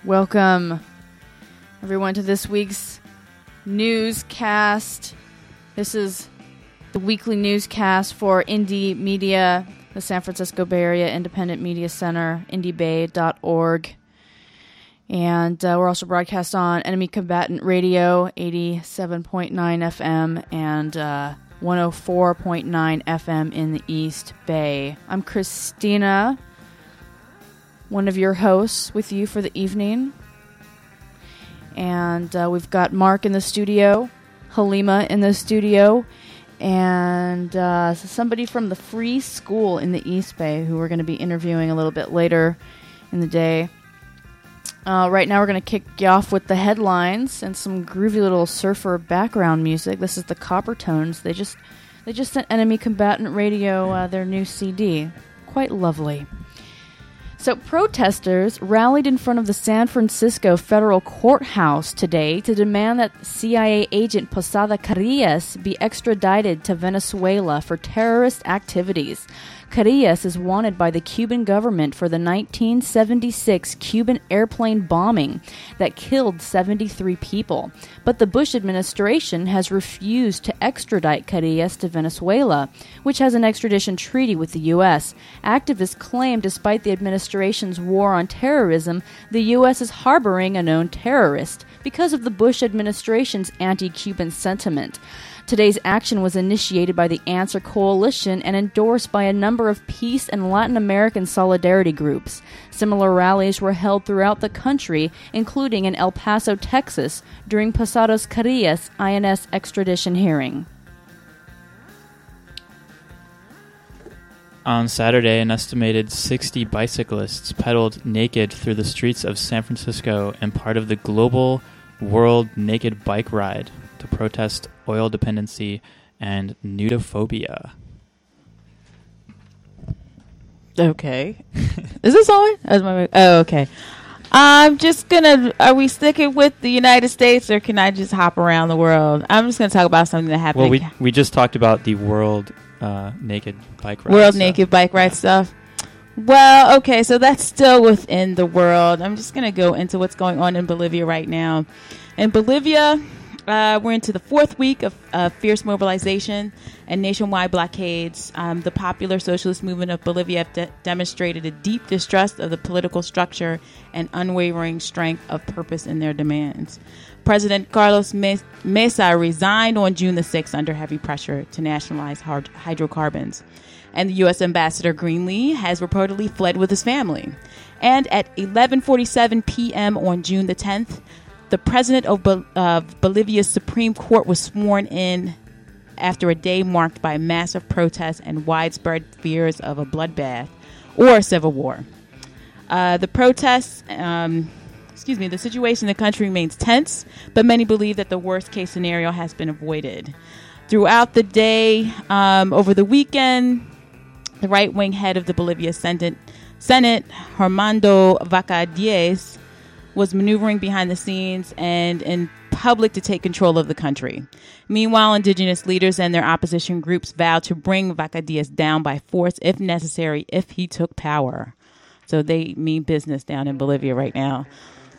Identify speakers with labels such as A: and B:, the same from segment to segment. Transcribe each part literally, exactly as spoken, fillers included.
A: Welcome, everyone, to this week's newscast. This is the weekly newscast for Indie Media, the San Francisco Bay Area Independent Media Center, indie bay dot org. And uh, we're also broadcast on Enemy Combatant Radio, eighty-seven point nine F M, and uh, one oh four point nine F M in the East Bay. I'm Christina, one of your hosts with you for the evening. And uh, we've got Mark in the studio, Halima in the studio, and uh, somebody from the Free School in the East Bay who we're going to be interviewing a little bit later in the day. Uh, right now we're going to kick you off with the headlines and some groovy little surfer background music. This is the Coppertones. They just they just sent Enemy Combatant Radio uh, their new C D. Quite lovely. So protesters rallied in front of the San Francisco federal courthouse today to demand that C I A agent Posada Carillas be extradited to Venezuela for terrorist activities. Carillas is wanted by the Cuban government for the nineteen seventy-six Cuban airplane bombing that killed seventy-three people. But the Bush administration has refused to extradite Carillas to Venezuela, which has an extradition treaty with the U S. Activists claim despite the administration's war on terrorism, the U S is harboring a known terrorist because of the Bush administration's anti-Cuban sentiment. Today's action was initiated by the Answer Coalition and endorsed by a number of peace and Latin American solidarity groups. Similar rallies were held throughout the country, including in El Paso, Texas, during Posadas Carillas' I N S extradition hearing.
B: On Saturday, an estimated sixty bicyclists pedaled naked through the streets of San Francisco in part of the global World Naked Bike Ride to protest oil dependency and nudophobia.
C: Okay. Is this on? Oh, okay. I'm just gonna, are we sticking with the United States or can I just hop around the world? I'm just gonna talk about something that happened.
B: Well, we we just talked about the World uh, Naked Bike Ride.
C: World
B: stuff.
C: Naked Bike Ride stuff. Well, okay, so that's still within the world. I'm just gonna go into what's going on in Bolivia right now. In Bolivia, Uh, we're into the fourth week of uh, fierce mobilization and nationwide blockades. Um, the popular socialist movement of Bolivia have de- demonstrated a deep distrust of the political structure and unwavering strength of purpose in their demands. President Carlos Mesa resigned on June the sixth under heavy pressure to nationalize hard- hydrocarbons. And the U S ambassador Greenlee has reportedly fled with his family. And at eleven forty-seven p.m. on June the tenth, the president of Bol- uh, Bolivia's Supreme Court was sworn in after a day marked by massive protests and widespread fears of a bloodbath or civil war. Uh, the protests, um, excuse me, the situation in the country remains tense, but many believe that the worst case scenario has been avoided. Throughout the day, um, over the weekend, the right-wing head of the Bolivia Senate, Senate Armando Vaca Diez, was maneuvering behind the scenes and in public to take control of the country. Meanwhile, indigenous leaders and their opposition groups vowed to bring Vaca Diaz down by force if necessary if he took power. So they mean business down in Bolivia right now.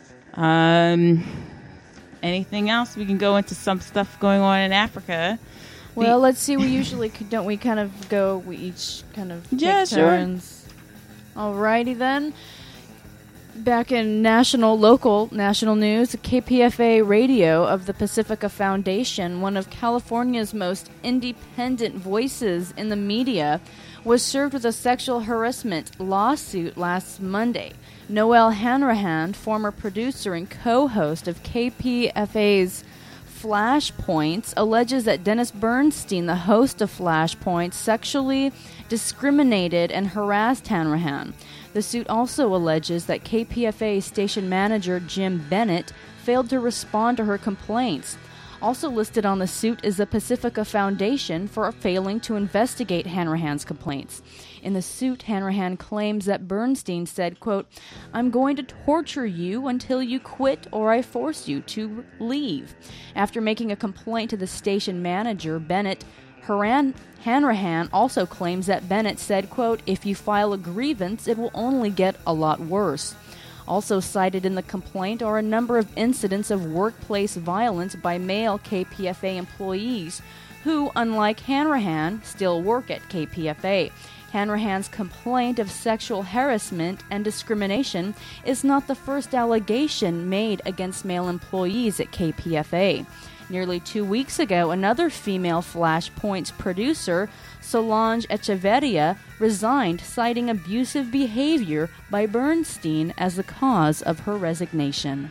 C: Um, anything else? We can go into some stuff going on in Africa.
A: Well, the- let's see. We usually, don't we kind of go, we each kind of
C: yeah,
A: take turns. Sure. Alrighty then. Back in national, local national news, K P F A Radio of the Pacifica Foundation, one of California's most independent voices in the media, was served with a sexual harassment lawsuit last Monday. Noel Hanrahan, former producer and co-host of K P F A's Flashpoints, alleges that Dennis Bernstein, the host of Flashpoints, sexually discriminated and harassed Hanrahan. The suit also alleges that K P F A station manager Jim Bennett failed to respond to her complaints. Also listed on the suit is the Pacifica Foundation for failing to investigate Hanrahan's complaints. In the suit, Hanrahan claims that Bernstein said, quote, "I'm going to torture you until you quit or I force you to leave." After making a complaint to the station manager, Bennett, Haran, Hanrahan also claims that Bennett said, quote, "If you file a grievance, it will only get a lot worse." Also cited in the complaint are a number of incidents of workplace violence by male K P F A employees who, unlike Hanrahan, still work at K P F A. Hanrahan's complaint of sexual harassment and discrimination is not the first allegation made against male employees at K P F A. Nearly two weeks ago, another female Flashpoint's producer, Solange Echeverria, resigned, citing abusive behavior by Bernstein as the cause of her resignation.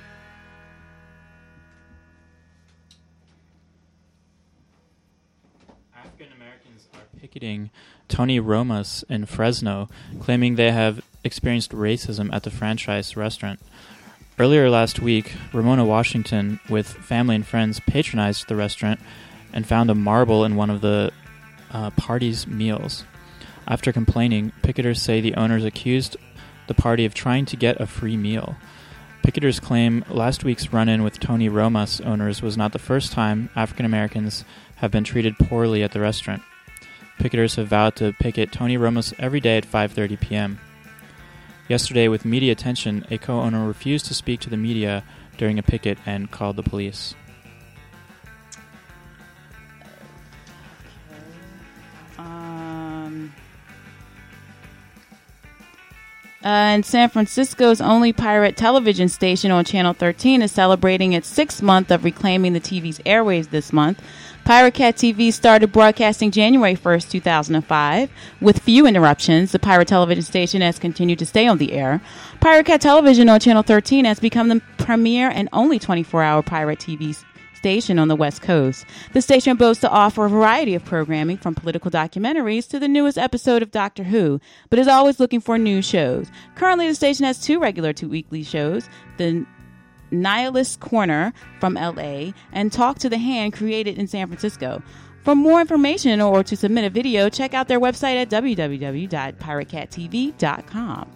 B: African Americans are picketing Tony Roma's in Fresno, claiming they have experienced racism at the franchise restaurant. Earlier last week, Ramona Washington, with family and friends, patronized the restaurant and found a marble in one of the uh, party's meals. After complaining, picketers say the owners accused the party of trying to get a free meal. Picketers claim last week's run-in with Tony Roma's owners was not the first time African Americans have been treated poorly at the restaurant. Picketers have vowed to picket Tony Roma's every day at five thirty p.m. Yesterday, with media attention, a co-owner refused to speak to the media during a picket and called the police.
C: Um, uh, and San Francisco's only pirate television station on Channel thirteen is celebrating its sixth month of reclaiming the T V's airwaves this month. Pirate Cat T V started broadcasting January first, two thousand five. With few interruptions, the pirate television station has continued to stay on the air. Pirate Cat Television on Channel thirteen has become the premier and only twenty-four hour pirate T V station on the West Coast. The station boasts to offer a variety of programming, from political documentaries to the newest episode of Doctor Who, but is always looking for new shows. Currently, the station has two regular two weekly shows, the Nihilist Corner from L A and Talk to the Hand, created in San Francisco. For more information or to submit a video, check out their website at w w w dot pirate cat t v dot com.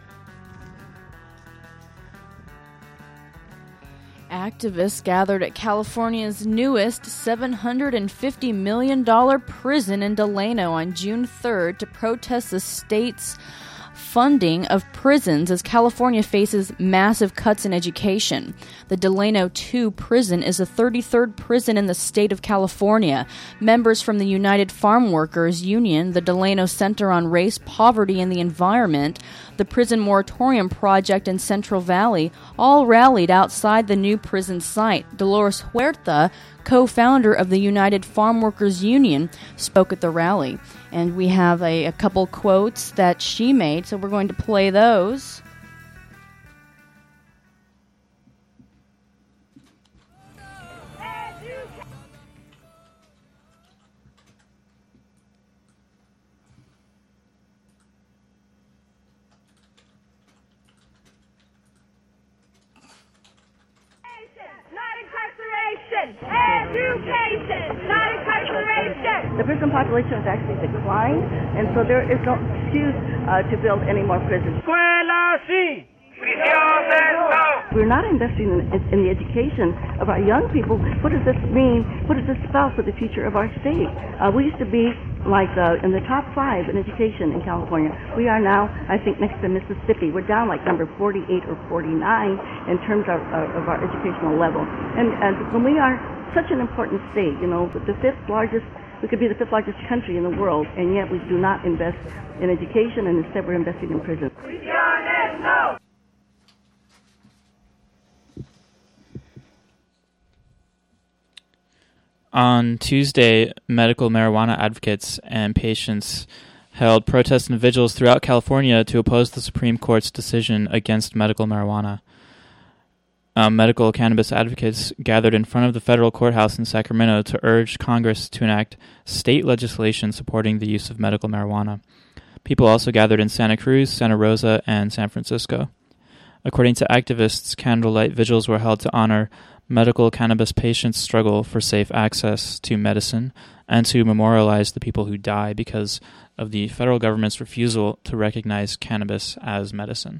A: Activists gathered at California's newest seven hundred fifty million dollars prison in Delano on June third to protest the state's funding of prisons as California faces massive cuts in education. The Delano two prison is the thirty-third prison in the state of California. Members from the United Farm Workers Union, the Delano Center on Race, Poverty, and the Environment, the Prison Moratorium Project in Central Valley, all rallied outside the new prison site. Dolores Huerta, co-founder of the United Farm Workers Union, spoke at the rally. And we have a, a couple quotes that she made, so we're going to play those.
D: Education, not incarceration. The prison population has actually declined, and so there is no excuse uh, to build any more prisons. We're not investing in, in the education of our young people. What does this mean? What does this spell for the future of our state? Uh, we used to be like uh, in the top five in education in California. We are now, I think, next to Mississippi. We're down like number forty-eight or forty-nine in terms of, uh, of our educational level. And, and when we are such an important state, you know, the fifth largest, we could be the fifth largest country in the world, and yet we do not invest in education, and instead we're investing in prisons. No.
B: On Tuesday, medical marijuana advocates and patients held protests and vigils throughout California to oppose the Supreme Court's decision against medical marijuana. Um, medical cannabis advocates gathered in front of the federal courthouse in Sacramento to urge Congress to enact state legislation supporting the use of medical marijuana. People also gathered in Santa Cruz, Santa Rosa, and San Francisco. According to activists, candlelight vigils were held to honor medical cannabis patients' struggle for safe access to medicine and to memorialize the people who die because of the federal government's refusal to recognize cannabis as medicine.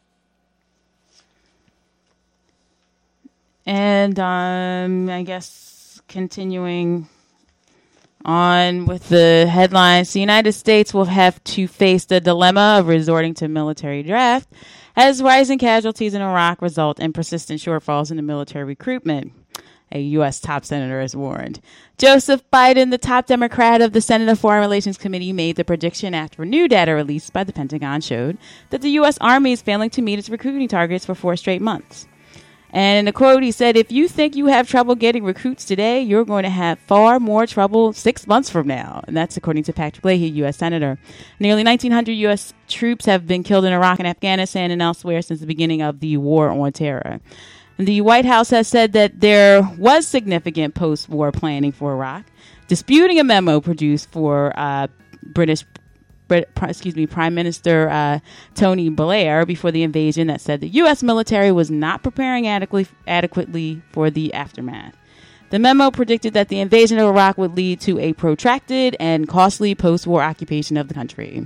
C: And um, I guess continuing on with the headlines, the United States will have to face the dilemma of resorting to military draft as rising casualties in Iraq result in persistent shortfalls in the military recruitment, a U S top senator has warned. Joseph Biden, the top Democrat of the Senate Foreign Relations Committee, made the prediction after new data released by the Pentagon showed that the U S Army is failing to meet its recruiting targets for four straight months. And in a quote, he said, if you think you have trouble getting recruits today, you're going to have far more trouble six months from now. And that's according to Patrick Leahy, U S Senator. Nearly nineteen hundred U S troops have been killed in Iraq and Afghanistan and elsewhere since the beginning of the war on terror. And the White House has said that there was significant post-war planning for Iraq, disputing a memo produced for uh, British excuse me, Prime Minister uh, Tony Blair before the invasion that said the U S military was not preparing adequately, adequately for the aftermath. The memo predicted that the invasion of Iraq would lead to a protracted and costly post-war occupation of the country.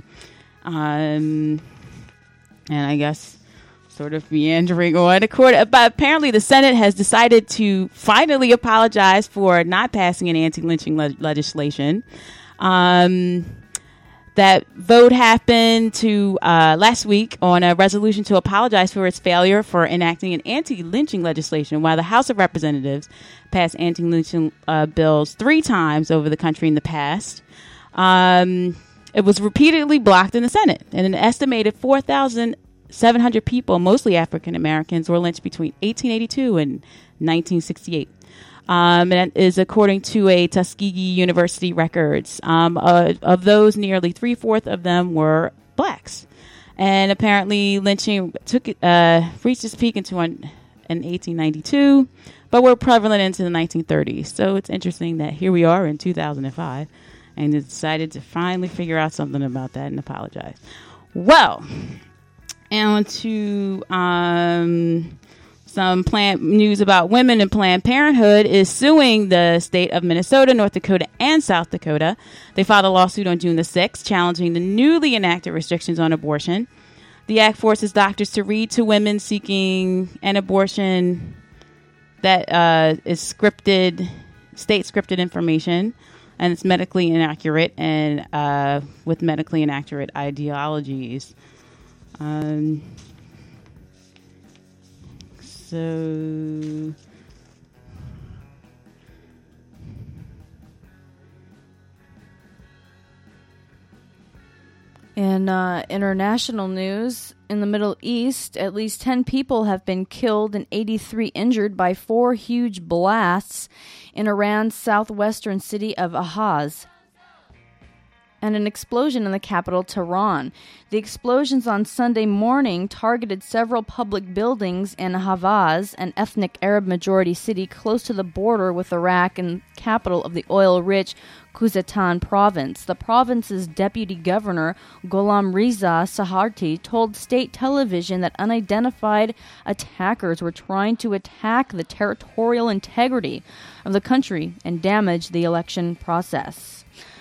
C: Um, and I guess sort of meandering on. But apparently the Senate has decided to finally apologize for not passing an anti-lynching le- legislation. Um... That vote happened to uh, last week on a resolution to apologize for its failure for enacting an anti-lynching legislation, while the House of Representatives passed anti-lynching uh, bills three times over the country in the past. Um, it was repeatedly blocked in the Senate, and an estimated four thousand seven hundred people, mostly African Americans, were lynched between eighteen eighty-two and nineteen sixty-eight. Um, and that is according to a Tuskegee University records. Um, uh, of those, nearly three-fourths of them were blacks. And apparently lynching took uh, reached its peak into an, in eighteen ninety-two, but were prevalent into the nineteen thirties. So it's interesting that here we are in two thousand five, and they decided to finally figure out something about that and apologize. Well, on to... Um, Some plant news about women in Planned Parenthood is suing the state of Minnesota, North Dakota, and South Dakota. They filed a lawsuit on June the sixth, challenging the newly enacted restrictions on abortion. The act forces doctors to read to women seeking an abortion that uh, is scripted, state-scripted information, and it's medically inaccurate and uh, with medically inaccurate ideologies. Um... So,
A: in uh, international news, in the Middle East, at least ten people have been killed and eighty-three injured by four huge blasts in Iran's southwestern city of Ahaz, and an explosion in the capital, Tehran. The explosions on Sunday morning targeted several public buildings in Ahvaz, an ethnic Arab-majority city close to the border with Iraq and capital of the oil-rich Khuzestan province. The province's deputy governor, Gholam Reza Saharti, told state television that unidentified attackers were trying to attack the territorial integrity of the country and damage the election process.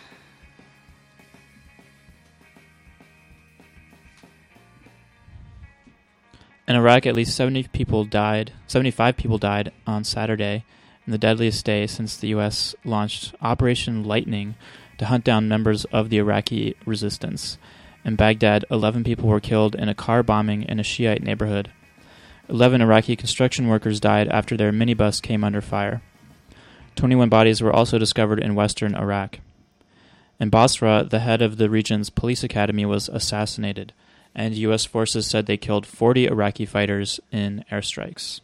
B: In Iraq, at least seventy people died. seventy-five people died on Saturday, in the deadliest day since the U S launched Operation Lightning to hunt down members of the Iraqi resistance. In Baghdad, eleven people were killed in a car bombing in a Shiite neighborhood. eleven Iraqi construction workers died after their minibus came under fire. twenty-one bodies were also discovered in western Iraq. In Basra, the head of the region's police academy was assassinated, and U S forces said they killed forty Iraqi fighters in airstrikes.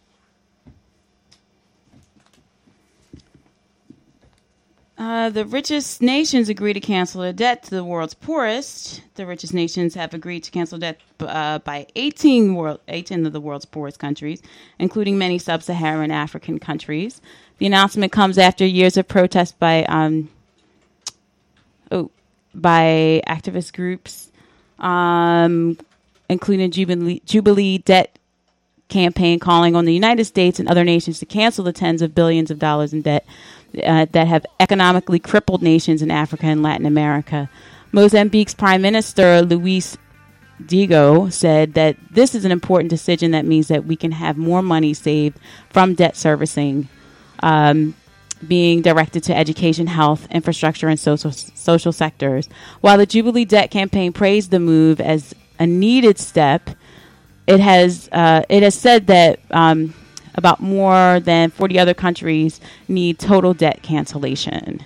C: Uh, the richest nations agree to cancel their debt to the world's poorest. The richest nations have agreed to cancel debt uh, by eighteen, world, eighteen of the world's poorest countries, including many sub-Saharan African countries. The announcement comes after years of protest by um, oh, by activist groups, Um, including Jubilee, Jubilee Debt Campaign, calling on the United States and other nations to cancel the tens of billions of dollars in debt uh, that have economically crippled nations in Africa and Latin America. Mozambique's Prime Minister, Luis Digo, said that this is an important decision that means that we can have more money saved from debt servicing um, being directed to education, health, infrastructure, and social social sectors. While the Jubilee Debt Campaign praised the move as a needed step, it has uh, it has said that um, about more than forty other countries need total debt cancellation.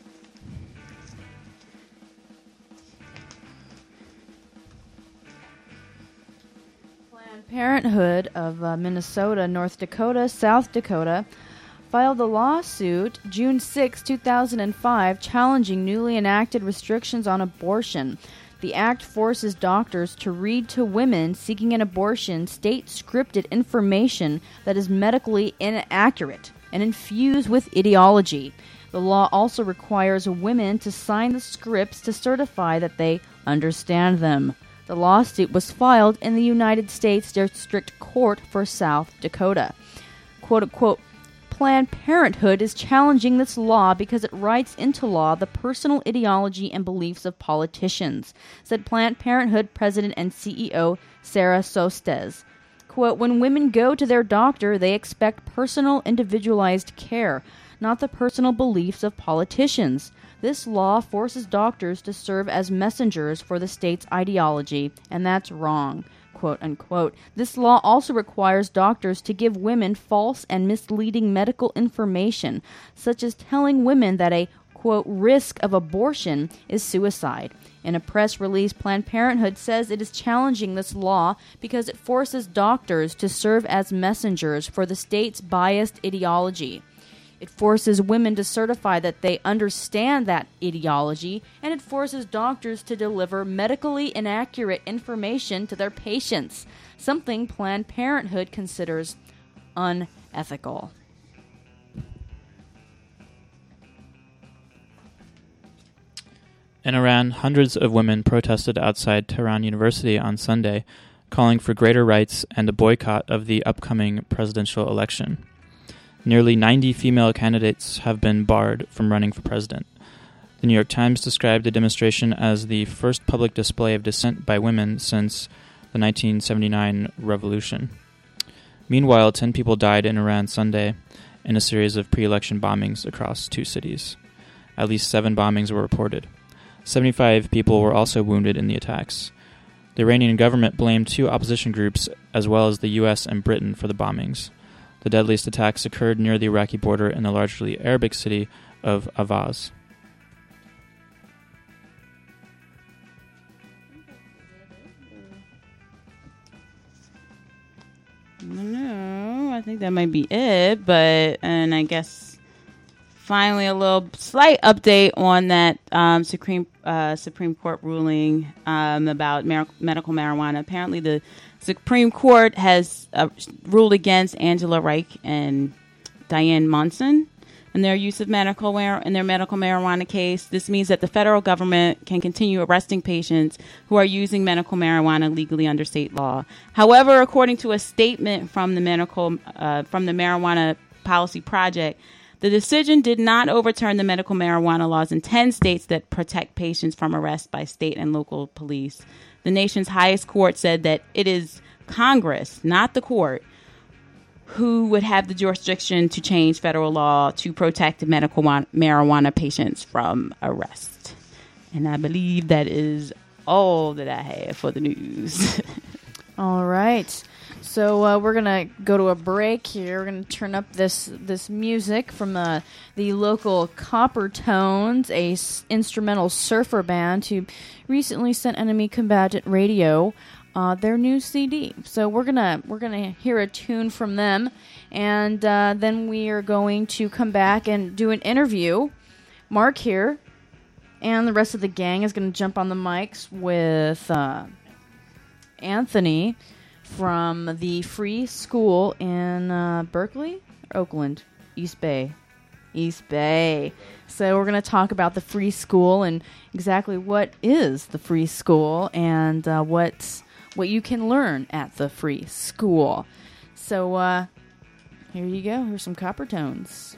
A: Planned Parenthood of uh, Minnesota, North Dakota, South Dakota filed a lawsuit June sixth, two thousand five, challenging newly enacted restrictions on abortion. The act forces doctors to read to women seeking an abortion state-scripted information that is medically inaccurate and infused with ideology. The law also requires women to sign the scripts to certify that they understand them. The lawsuit was filed in the United States District Court for South Dakota. Quote-unquote, Planned Parenthood is challenging this law because it writes into law the personal ideology and beliefs of politicians, said Planned Parenthood President and C E O Sarah Sostes. Quote, when women go to their doctor, they expect personal, individualized care, not the personal beliefs of politicians. This law forces doctors to serve as messengers for the state's ideology, and that's wrong. Quote unquote. This law also requires doctors to give women false and misleading medical information, such as telling women that a, quote, risk of abortion is suicide. In a press release, Planned Parenthood says it is challenging this law because it forces doctors to serve as messengers for the state's biased ideology. It forces women to certify that they understand that ideology, and it forces doctors to deliver medically inaccurate information to their patients, something Planned Parenthood considers unethical.
B: In Iran, hundreds of women protested outside Tehran University on Sunday, calling for greater rights and a boycott of the upcoming presidential election. Nearly ninety female candidates have been barred from running for president. The New York Times described the demonstration as the first public display of dissent by women since the nineteen seventy-nine revolution. Meanwhile, ten people died in Iran Sunday in a series of pre-election bombings across two cities. At least seven bombings were reported. seventy-five people were also wounded in the attacks. The Iranian government blamed two opposition groups as well as the U S and Britain for the bombings. The deadliest attacks occurred near the Iraqi border in the largely Arabic city of Avaz.
C: No, I think that might be it, but, and I guess finally a little slight update on that um, Supreme uh, Supreme Court ruling um, about mar- medical marijuana. Apparently the Supreme Court has uh, ruled against Angela Reich and Diane Monson in their use of medical mar- in their medical marijuana case. This means that the federal government can continue arresting patients who are using medical marijuana legally under state law. However, according to a statement from the medical uh, from the Marijuana Policy Project, the decision did not overturn the medical marijuana laws in ten states that protect patients from arrest by state and local police. The nation's highest court said that it is Congress, not the court, who would have the jurisdiction to change federal law to protect medical ma- marijuana patients from arrest. And I believe that is all that I have for the news.
A: All right. So uh, we're going to go to a break here. We're going to turn up this this music from uh, the local Copper Tones, a s- instrumental surfer band who recently sent Enemy Combatant Radio uh, their new C D. So we're going to we're going to hear a tune from them, and uh, then we are going to come back and do an interview. Mark here and the rest of the gang is going to jump on the mics with uh, Anthony from the Free School in uh, Berkeley, or Oakland, East Bay. East Bay. So we're going to talk about the Free School and exactly what is the Free School and uh, what what you can learn at the Free School. So uh, here you go. Here's some Copper Tones.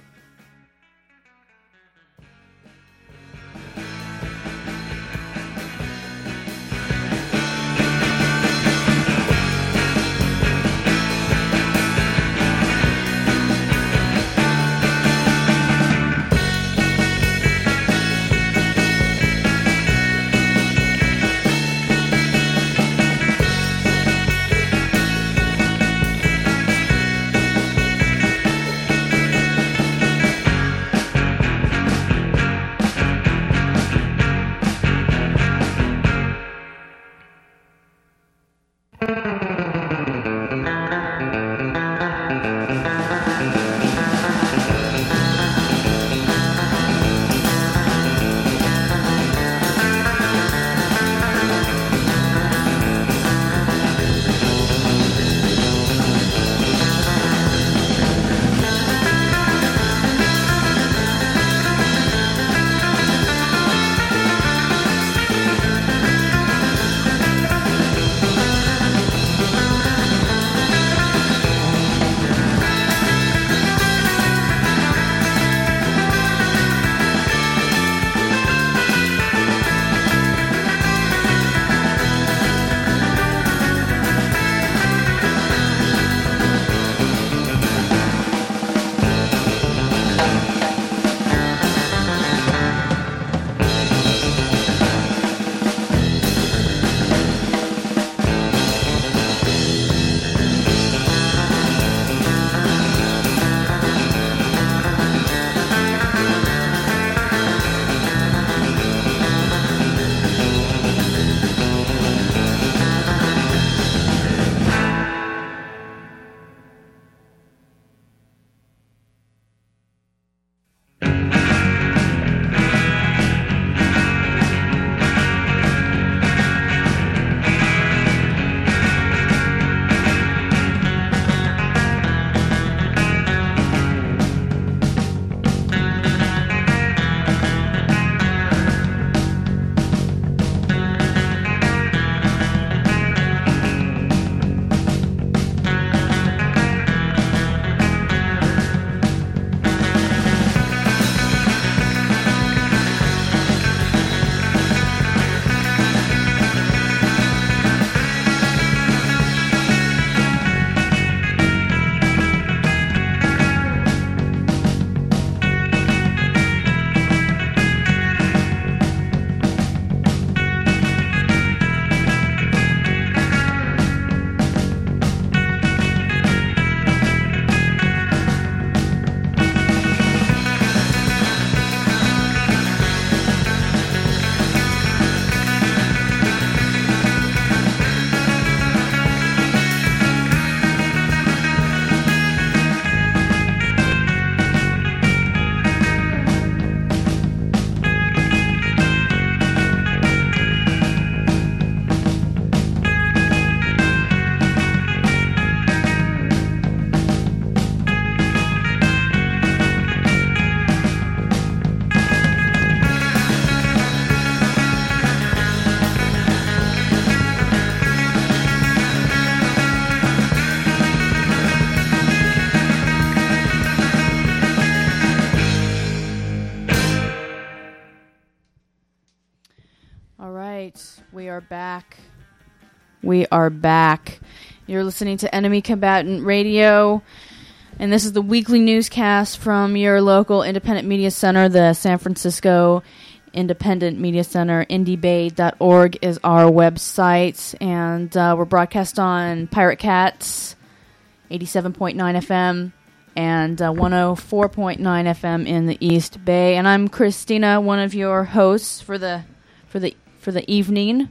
A: right, we are back. We are back. You're listening to Enemy Combatant Radio, and this is the weekly newscast from your local independent media center, the San Francisco Independent Media Center. Indie Bay dot org is our website, and uh, we're broadcast on Pirate Cats, eighty-seven point nine F M, and uh, one oh four point nine F M in the East Bay. And I'm Christina, one of your hosts for the for the for the evening.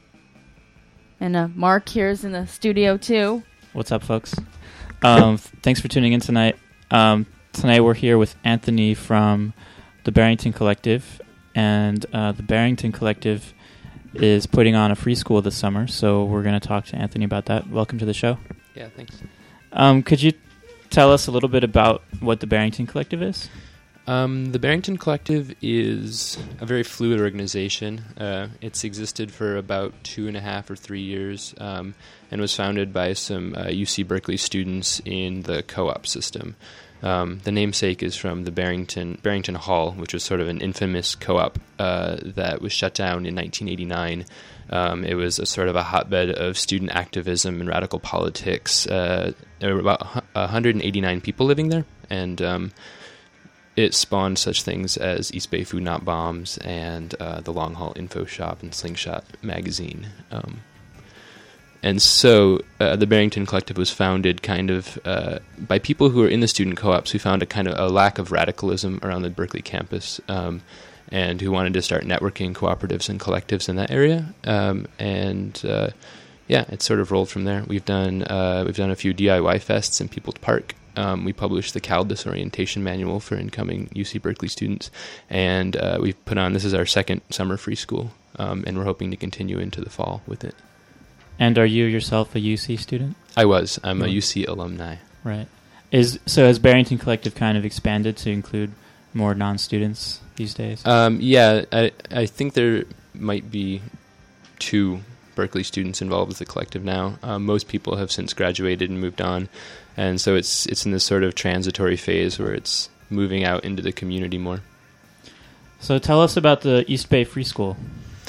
A: And uh, Mark here's in the studio too.
B: What's up, folks? Um, thanks for tuning in tonight. Um, tonight we're here with Anthony from the Barrington Collective, and uh, the Barrington Collective is putting on a free school this summer, so we're going to talk to Anthony about that. Welcome to the show.
E: Yeah, thanks.
B: Um, could you tell us a little bit about what the Barrington Collective is?
E: Um, the Barrington Collective is a very fluid organization. Uh, it's existed for about two and a half or three years um, and was founded by some uh, U C Berkeley students in the co-op system. Um, the namesake is from the Barrington Barrington Hall, which was sort of an infamous co-op uh, that was shut down in nineteen eighty-nine. Um, it was a sort of a hotbed of student activism and radical politics. Uh, there were about one hundred eighty-nine people living there, and um, it spawned such things as East Bay Food Not Bombs and uh, the Long Haul Info Shop and Slingshot magazine. Um, and so uh, the Barrington Collective was founded kind of uh, by people who were in the student co-ops who found a kind of a lack of radicalism around the Berkeley campus, um, and who wanted to start networking cooperatives and collectives in that area. Um, and uh, yeah, it sort of rolled from there. We've done uh, we've done a few D I Y fests in People's Park. Um, we published the CAL Disorientation Manual for incoming U C Berkeley students, and uh, we've put on, this is our second summer free school, um, and we're hoping to continue into the fall with it.
B: And are you yourself a U C student?
E: I was. I'm
B: Really?
E: a U C alumni.
B: Right. Is so has Barrington Collective kind of expanded to include more non-students these days?
E: Um, yeah, I, I think there might be two Berkeley students involved with the collective now. Um, most people have since graduated and moved on, and so it's it's in this sort of transitory phase where it's moving out into the community more.
B: So tell us about the East Bay Free School.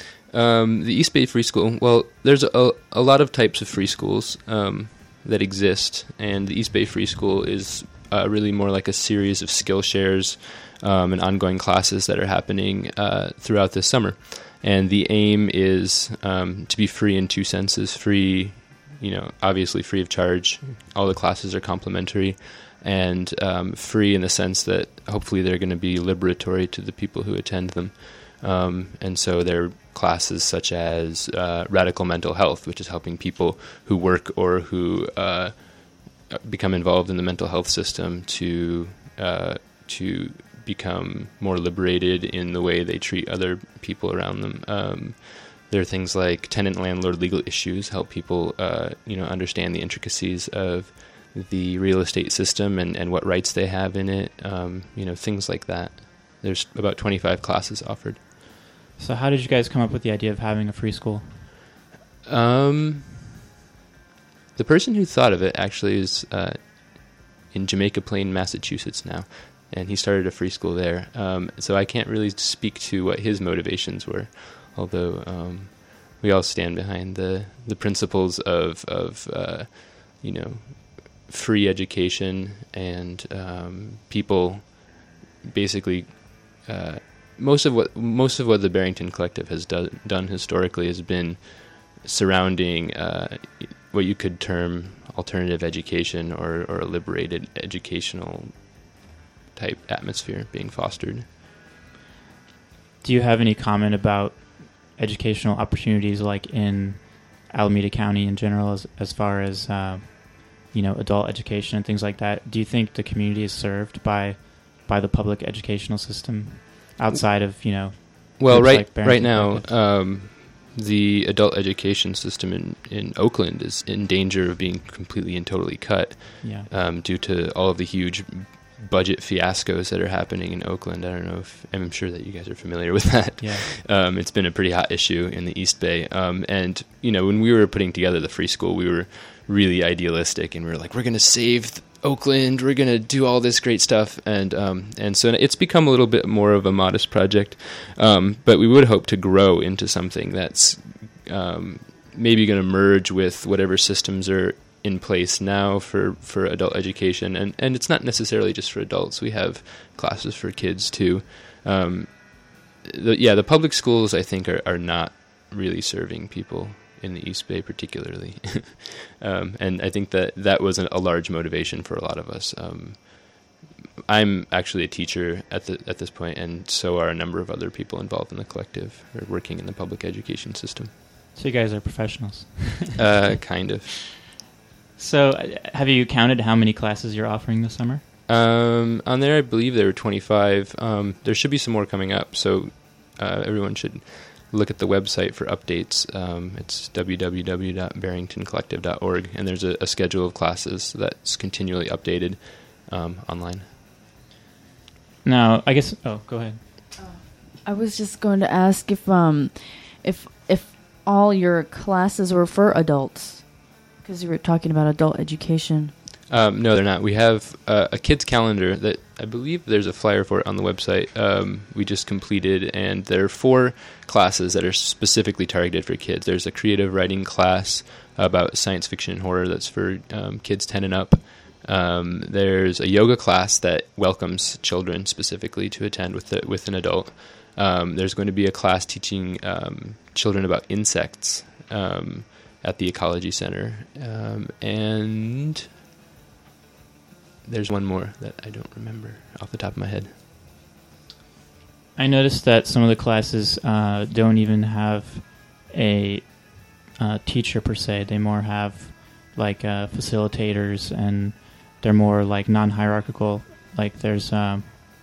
E: Um, the East Bay Free School, well, there's a, a lot of types of free schools um, that exist, and the East Bay Free School is uh, really more like a series of skill shares um, and ongoing classes that are happening uh, throughout this summer. And the aim is um, to be free in two senses. Free, you know, obviously free of charge. All the classes are complimentary. And um, free in the sense that hopefully they're going to be liberatory to the people who attend them. Um, and so there are classes such as uh, radical mental health, which is helping people who work or who uh, become involved in the mental health system to uh, to become more liberated in the way they treat other people around them. Um, there are things like tenant-landlord legal issues, help people uh, you know understand the intricacies of the real estate system and, and what rights they have in it. Um, you know, things like that. There's about twenty-five classes offered.
B: So how did you guys come up with the idea of having a free school?
E: Um, the person who thought of it actually is uh, in Jamaica Plain, Massachusetts now, and he started a free school there. Um, so I can't really speak to what his motivations were, although um, we all stand behind the, the principles of, of uh, you know, free education and um, people basically... Uh, Most of what most of what the Barrington Collective has do, done historically has been surrounding uh, what you could term alternative education or, or a liberated educational type atmosphere being fostered.
B: Do you have any comment about educational opportunities like in Alameda County in general, as as far as uh, you know, adult education and things like that? Do you think the community is served by by the public educational system? Outside of, you know...
E: Well, right
B: like
E: right now, um, the adult education system in, in Oakland is in danger of being completely and totally cut
B: Yeah.
E: um, due to all of the huge budget fiascos that are happening in Oakland. I don't know if... I'm sure that you guys are familiar with that.
B: Yeah.
E: Um, it's been a pretty hot issue in the East Bay. Um, and, you know, when we were putting together the free school, we were really idealistic, and we were like, we're going to save Oakland, we're going to do all this great stuff. And um, and so it's become a little bit more of a modest project. Um, but we would hope to grow into something that's um, maybe going to merge with whatever systems are in place now for, for adult education. And, and it's not necessarily just for adults. We have classes for kids, too. Um, the, yeah, the public schools, I think, are, are not really serving people in the East Bay particularly. um, and I think that that was a, a large motivation for a lot of us. Um, I'm actually a teacher at the at this point, and so are a number of other people involved in the collective or working in the public education system.
B: So you guys are professionals.
E: uh, kind of.
B: So uh, have you counted how many classes you're offering this summer?
E: Um, on there, I believe there were twenty-five. Um, there should be some more coming up, so uh, everyone should look at the website for updates. Um, it's w w w dot barrington collective dot org, and there's a, a schedule of classes that's continually updated um, online.
B: Now, I guess... Oh, go ahead.
A: I was just going to ask if um, if if all your classes were for adults, because you were talking about adult education.
E: Um, no, they're not. We have uh, a kids calendar that I believe there's a flyer for it on the website. Um, we just completed, and there are four classes that are specifically targeted for kids. There's a creative writing class about science fiction and horror that's for um, kids ten and up. Um, there's a yoga class that welcomes children specifically to attend with the, with an adult. Um, there's going to be a class teaching um, children about insects um, at the Ecology Center, um, and there's one more that I don't remember off the top of my head.
B: I noticed that some of the classes uh, don't even have a uh, teacher per se. They more have like uh, facilitators, and they're more like non-hierarchical. Like there's um,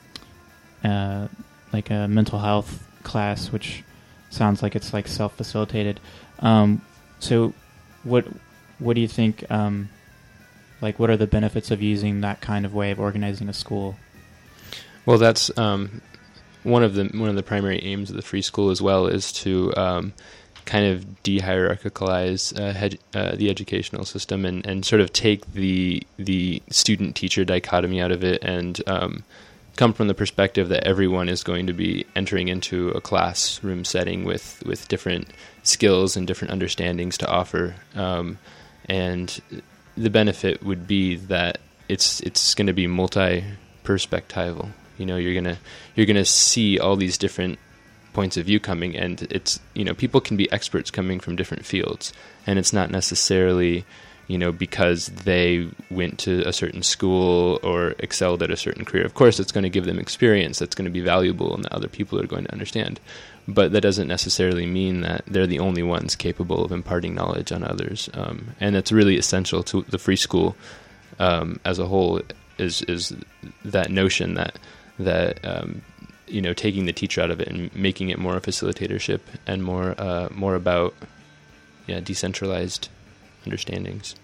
B: uh, like a mental health class, which sounds like it's like self-facilitated. Um, so, what what do you think? Um, like, what are the benefits of using that kind of way of organizing a school?
E: Well, that's um, one of the one of the primary aims of the free school as well, is to um, kind of de-hierarchicalize uh, hed- uh, the educational system and, and sort of take the the student-teacher dichotomy out of it and um, come from the perspective that everyone is going to be entering into a classroom setting with, with different skills and different understandings to offer. Um, and the benefit would be that it's it's going to be multi-perspectival. You know, you're gonna you're gonna see all these different points of view coming, and it's, you know, people can be experts coming from different fields, and it's not necessarily, you know, because they went to a certain school or excelled at a certain career. Of course, it's going to give them experience that's going to be valuable and that other people are going to understand. But that doesn't necessarily mean that they're the only ones capable of imparting knowledge on others. Um, and that's really essential to the free school um, as a whole, is is that notion that, that um, you know, taking the teacher out of it and making it more a facilitatorship and more uh, more about yeah decentralized understandings.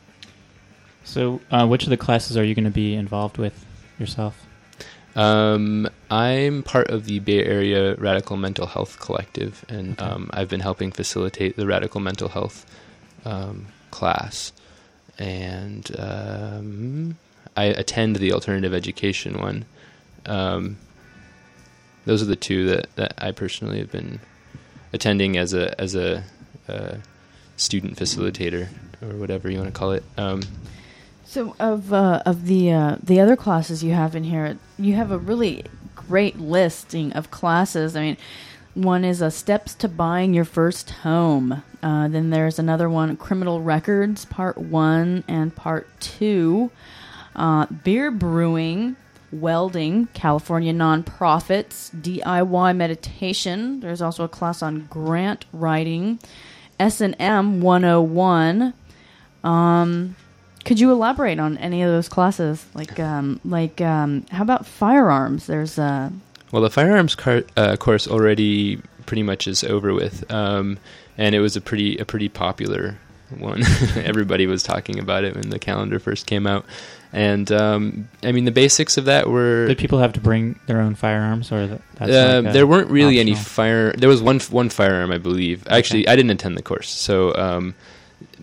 B: So, uh, which of the classes are you going to be involved with yourself?
E: Um, I'm part of the Bay Area Radical Mental Health Collective, and okay. um, I've been helping facilitate the Radical Mental Health um, class. And um, I attend the alternative education one. Um, those are the two that, that I personally have been attending as a as a uh, student facilitator, or whatever you want to call it. Um,
A: So of uh, of the uh, the other classes you have in here, you have a really great listing of classes. I mean, one is uh, Steps to Buying Your First Home. Uh, then there's another one, Criminal Records, Part One and Part Two. Uh, beer brewing, welding, California nonprofits, D I Y meditation. There's also a class on grant writing, S and M one oh one. Um... Could you elaborate on any of those classes? Like, um, like, um, how about firearms? There's a
E: well, the firearms car- uh, course already pretty much is over with, um, and it was a pretty a pretty popular one. Everybody was talking about it when the calendar first came out, and um, I mean the basics of that were.
B: Did people have to bring their own firearms, or that, that's
E: uh,
B: like
E: there weren't really
B: optional?
E: any fire? There was one one firearm, I believe. Actually,
B: okay.
E: I didn't attend the course, so. Um,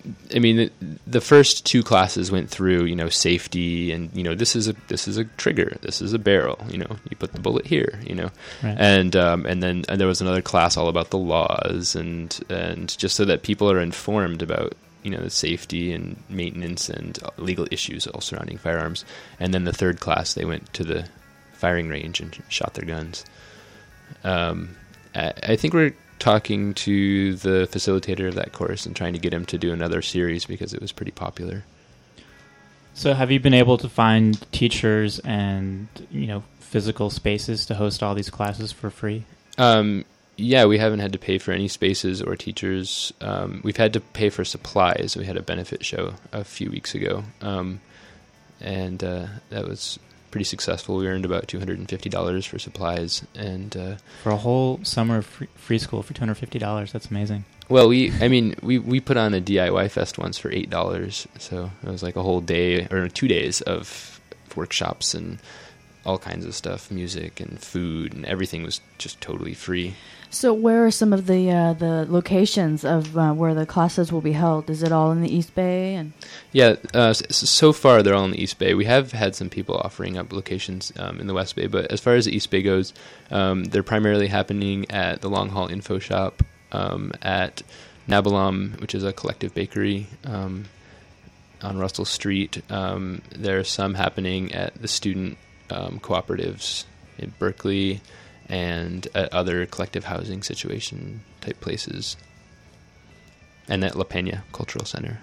E: I mean, the, the first two classes went through, you know, safety and, you know, this is a this is a trigger, this is a barrel, you know, you put the bullet here, you know,
B: Right.
E: and um, and then and there was another class all about the laws and and just so that people are informed about, you know, the safety and maintenance and legal issues all surrounding firearms. And then the third class, they went to the firing range and shot their guns. Um, I, I think we're talking to the facilitator of that course and trying to get him to do another series because it was pretty popular.
B: So have you been able to find teachers and, you know, physical spaces to host all these classes for free?
E: Um, yeah, we haven't had to pay for any spaces or teachers. Um, we've had to pay for supplies. We had a benefit show a few weeks ago, um, and uh, that was pretty successful. We earned about two hundred fifty dollars for supplies, and uh,
B: For a whole summer of free, free school for two hundred fifty dollars. That's amazing.
E: well, we I mean we, we put on a D I Y fest once for eight dollars, so it was like a whole day or two days of workshops and all kinds of stuff, music and food, and everything was just totally free.
A: So where are some of the uh, the locations of uh, where the classes will be held? Is it all in the East Bay? And
E: Yeah, uh, s- so far they're all in the East Bay. We have had some people offering up locations um, in the West Bay, but as far as the East Bay goes, um, they're primarily happening at the Long Haul Info Shop, um, at Nabalam, which is a collective bakery um, on Russell Street. Um, there are some happening at the student um, cooperatives in Berkeley and at other collective housing situation type places, and at La Peña Cultural Center.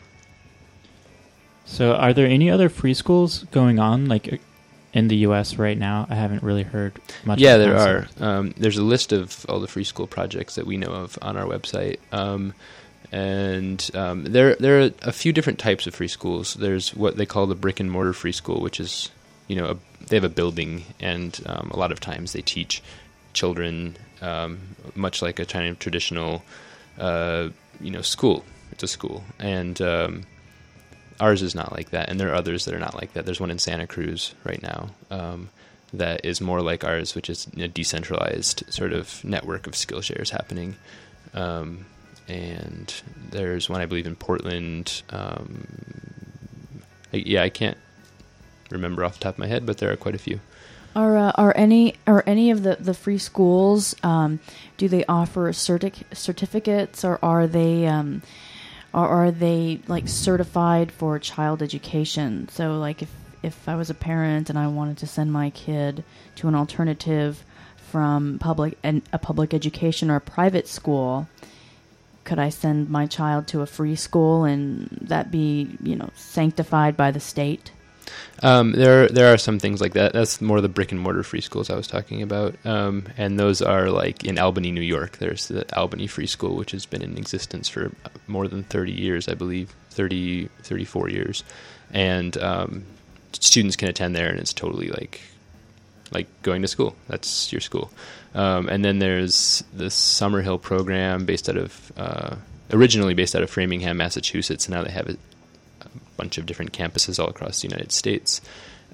B: So are there any other free schools going on, like, uh, in the U S right now? I haven't really heard much.
E: Yeah,
B: of the
E: there
B: concept.
E: are. Um, there's a list of all the free school projects that we know of on our website. Um, and um, there there are a few different types of free schools. There's what they call the brick and mortar free school, which is, you know, a, they have a building, and um, a lot of times they teach children um, much like a China traditional, uh, you know, school. It's a school, and um, ours is not like that. And there are others that are not like that. There's one in Santa Cruz right now um, that is more like ours, which is a decentralized sort of network of Skillshares happening. Um, and there's one, I believe, in Portland. Um, I, yeah, I can't remember off the top of my head, but there are quite a few.
A: are uh, are any are any of the, the free schools? Um, do they offer certic- certificates, or are they um, or are they like certified for child education? So, like, if if I was a parent and I wanted to send my kid to an alternative from public and a public education or a private school, could I send my child to a free school and that be, you know, sanctified by the state?
E: Um, there, there are some things like that. That's more the brick and mortar free schools I was talking about, um, and those are like in Albany, New York. There's the Albany Free School, which has been in existence for more than thirty years, I believe, thirty, thirty-four years, and um, students can attend there, and it's totally like like going to school. That's your school. Um, and then there's the Summerhill program, based out of uh, originally based out of Framingham, Massachusetts, and now they have it. Bunch of different campuses all across the United States,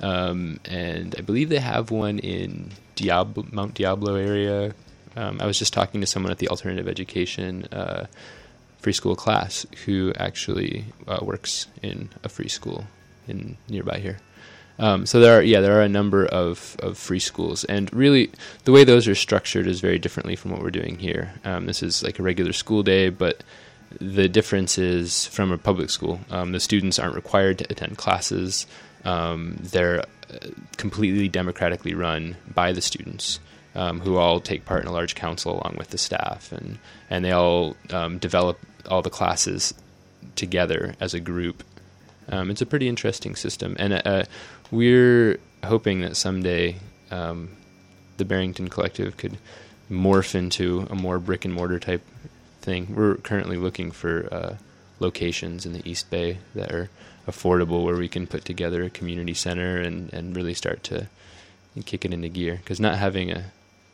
E: um, and I believe they have one in Diablo, Mount Diablo area. Um, I was just talking to someone at the Alternative Education uh, free school class who actually uh, works in a free school in nearby here. Um, so there are, yeah, there are a number of, of free schools, and really the way those are structured is very differently from what we're doing here. Um, this is like a regular school day, but the difference is from a public school. Um, the students aren't required to attend classes. Um, they're completely democratically run by the students, um, who all take part in a large council along with the staff, and, and they all um, develop all the classes together as a group. Um, it's a pretty interesting system, and uh, we're hoping that someday um, the Barrington Collective could morph into a more brick and mortar type thing. We're currently looking for uh, locations in the East Bay that are affordable, where we can put together a community center and, and really start to kick it into gear, because not having a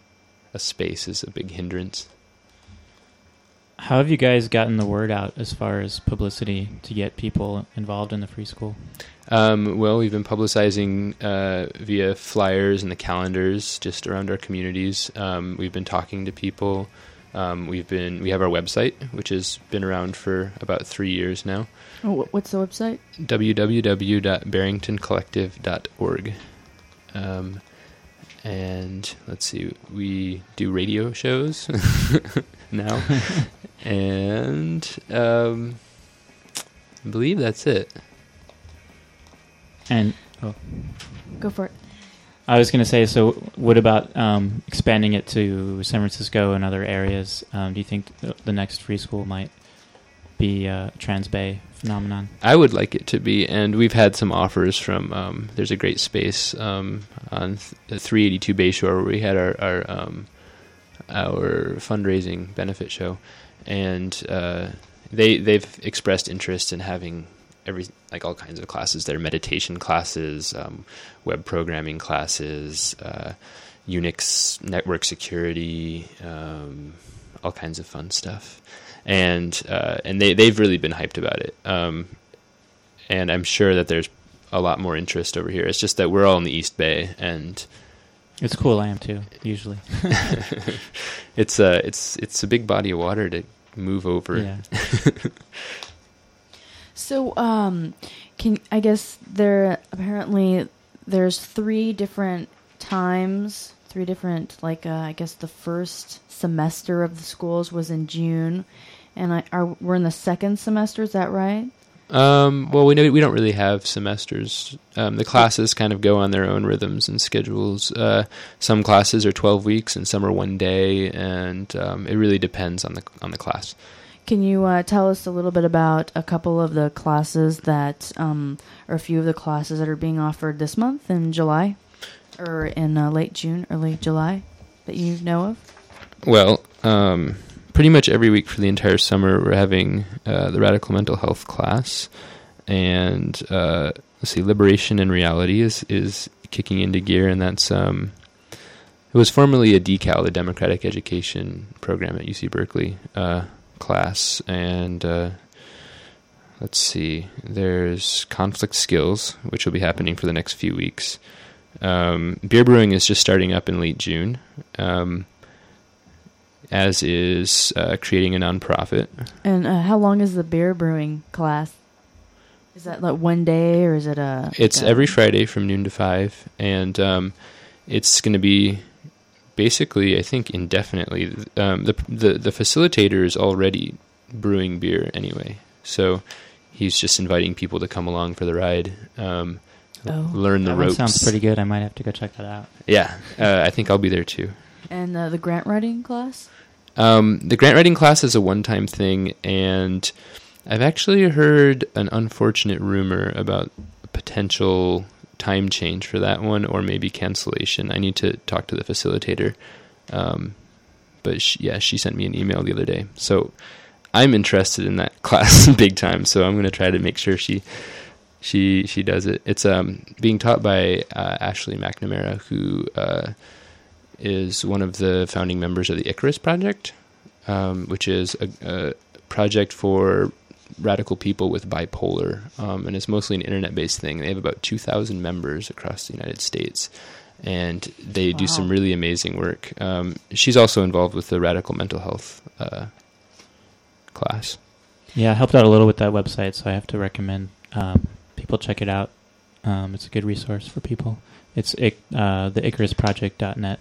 E: a space is a big hindrance.
B: How have you guys gotten the word out as far as publicity to get people involved in the free school?
E: Um, well, we've been publicizing uh, via flyers and the calendars just around our communities. Um, we've been talking to people. Um, we've been we have our website, which has been around for about three years now.
A: Oh, what's the website?
E: w w w dot barrington collective dot org. Um, and let's see, we do radio shows now, and um, I believe that's it.
B: And oh,
A: Go for it.
B: I was going to say, so what about um, expanding it to San Francisco and other areas? Um, do you think th- the next free school might be a Trans-Bay phenomenon?
E: I would like it to be, and we've had some offers from, um, there's a great space um, on th- three eighty-two Bayshore where we had our our, um, our fundraising benefit show, and uh, they, they've expressed interest in having every like all kinds of classes there, meditation classes, um, web programming classes, uh, Unix network security, um, all kinds of fun stuff. And uh, and they, they've really been hyped about it. Um, and I'm sure that there's a lot more interest over here. It's just that we're all in the East Bay, and
B: It's cool, I am too, usually.
E: it's, a, it's, it's a big body of water to move over.
B: Yeah.
A: So, um, can I guess there apparently there's three different times, three different like uh, I guess the first semester of the schools was in June, and I are we're in the second semester. Is that right?
E: Um, well, we know we don't really have semesters. Um, the classes kind of go on their own rhythms and schedules. Uh, some classes are twelve weeks, and some are one day, and um, it really depends on the on the class.
A: Can you uh, tell us a little bit about a couple of the classes that, um, or a few of the classes that are being offered this month in July, or in uh, late June, early July, that you know of?
E: Well, um, pretty much every week for the entire summer, we're having uh, the Radical Mental Health class, and uh, let's see, Liberation and Reality is is kicking into gear, and that's um, it was formerly a DECAL, the Democratic Education Program at U C Berkeley. Uh, class, and uh, let's see, there's conflict skills, which will be happening for the next few weeks. Um, beer brewing is just starting up in late June, um, as is uh, creating a nonprofit.
A: And uh, how long is the beer brewing class? Is that like one day, or is it a...
E: It's
A: like a,
E: every Friday from noon to five, and um, it's going to be basically, I think, indefinitely. Um, the, the the facilitator is already brewing beer anyway, so he's just inviting people to come along for the ride, um,
A: Oh.
E: learn the
B: That one
E: ropes.
B: sounds pretty good. I might have to go check that out.
E: Yeah, uh, I think I'll be there too.
A: And uh, the grant writing class?
E: Um, the grant writing class is a one-time thing, and I've actually heard an unfortunate rumor about a potential time change for that one, or maybe cancellation. I need to talk to the facilitator. Um, but she, yeah, she sent me an email the other day. So I'm interested in that class big time. So I'm going to try to make sure she she she does it. It's um, being taught by uh, Ashley McNamara, who uh, is one of the founding members of the Icarus Project, um, which is a, a project for radical people with bipolar, um, and it's mostly an internet-based thing. They have about two thousand members across the United States, and they
A: Wow.
E: do some really amazing work. Um, she's also involved with the Radical Mental Health uh, class.
B: Yeah, I helped out a little with that website, so I have to recommend um, people check it out. Um, it's a good resource for people. It's uh, the icarus project dot net.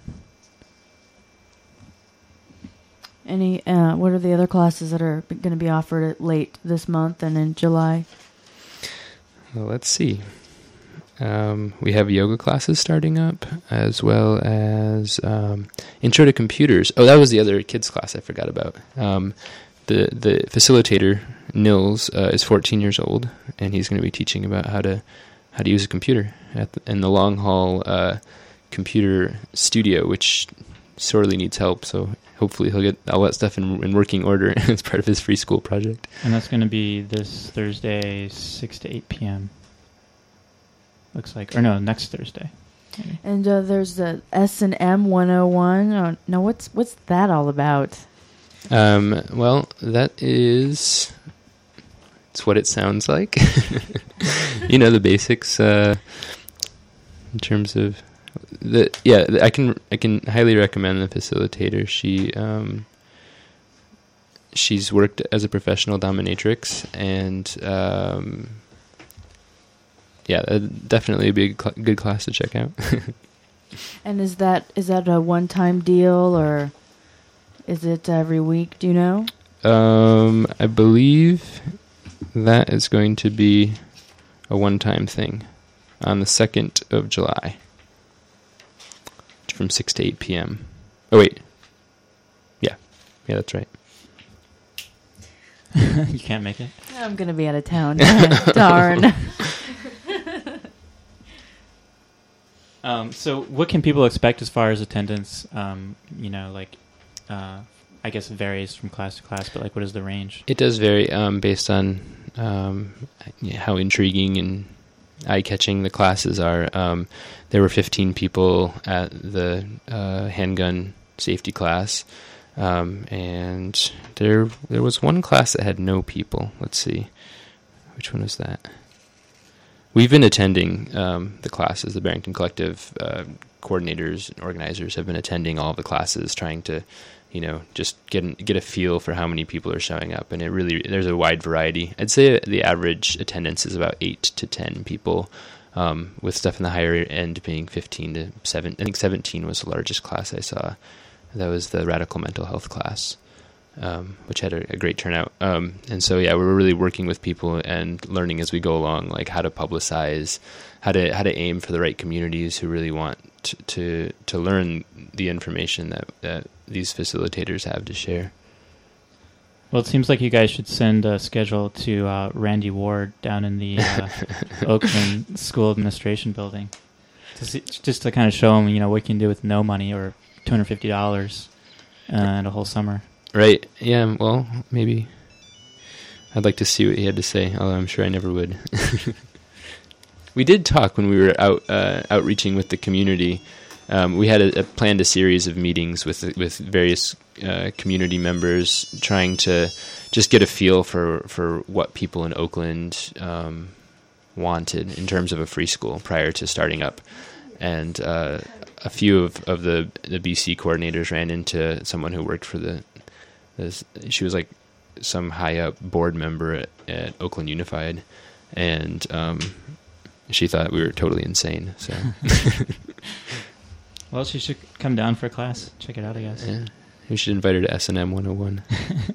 A: Any? Uh, what are the other classes that are going to be offered at late this month and in July?
E: Well, let's see. Um, we have yoga classes starting up, as well as um, Intro to Computers. Oh, that was the other kids class I forgot about. Um, the the facilitator, Nils, uh, is fourteen years old, and he's going to be teaching about how to how to use a computer at the, in the Long Haul uh, Computer Studio, which sorely needs help. So hopefully he'll get all that stuff in, in working order as part of his free school project.
B: And that's going to be this Thursday, six to eight p.m. Looks like. Or no, next Thursday. Maybe.
A: And uh, there's the S and M one oh one. Oh, no, what's what's that all about?
E: Um, well, that is... It's what it sounds like. You know, the basics uh, in terms of... the yeah, I can I can highly recommend the facilitator. She um, she's worked as a professional dominatrix, and um, yeah, that'd definitely be a good, cl- good class to check out.
A: And is that is that a one-time deal, or is it every week? Do you know?
E: Um, I believe that is going to be a one-time thing on the second of July from six to eight p.m. Oh, wait. Yeah. Yeah, that's right.
B: You can't make it?
A: I'm going to be out of town. Darn.
B: Um, so what can people expect as far as attendance? Um, you know, like, uh, I guess it varies from class to class, but like, what is the range?
E: It does vary um, based on um, how intriguing and eye-catching the classes are. Um, there were fifteen people at the uh, handgun safety class, um, and there there was one class that had no people. Let's see, which one was that? We've been attending um, the classes. The Barrington Collective uh, coordinators and organizers have been attending all of the classes, trying to, you know, just get an, get a feel for how many people are showing up. And it really, there's a wide variety. I'd say the average attendance is about eight to ten people, um, with stuff in the higher end being fifteen to seven. I think seventeen was the largest class I saw. That was the radical mental health class. Um, which had a, a great turnout. Um, and so, yeah, we're really working with people and learning as we go along, like how to publicize, how to how to aim for the right communities who really want to to, to learn the information that, that these facilitators have to share.
B: Well, it seems like you guys should send a schedule to uh, Randy Ward down in the uh, Oakland School Administration building, to see, just to kind of show him, you know, what you can do with no money or two hundred fifty dollars uh, and a whole summer.
E: Right. Yeah, well, maybe I'd like to see what he had to say, although I'm sure I never would. We did talk when we were out uh, outreaching with the community. Um, we had a, a planned a series of meetings with with various uh, community members, trying to just get a feel for, for what people in Oakland um, wanted in terms of a free school prior to starting up. And uh, a few of, of the, the B C coordinators ran into someone who worked for the This, she was like some high up board member at, at Oakland Unified, and um, she thought we were totally insane. So,
B: well, she should come down for a class. Check it out, I guess.
E: Yeah, we should invite her to S and M one oh one.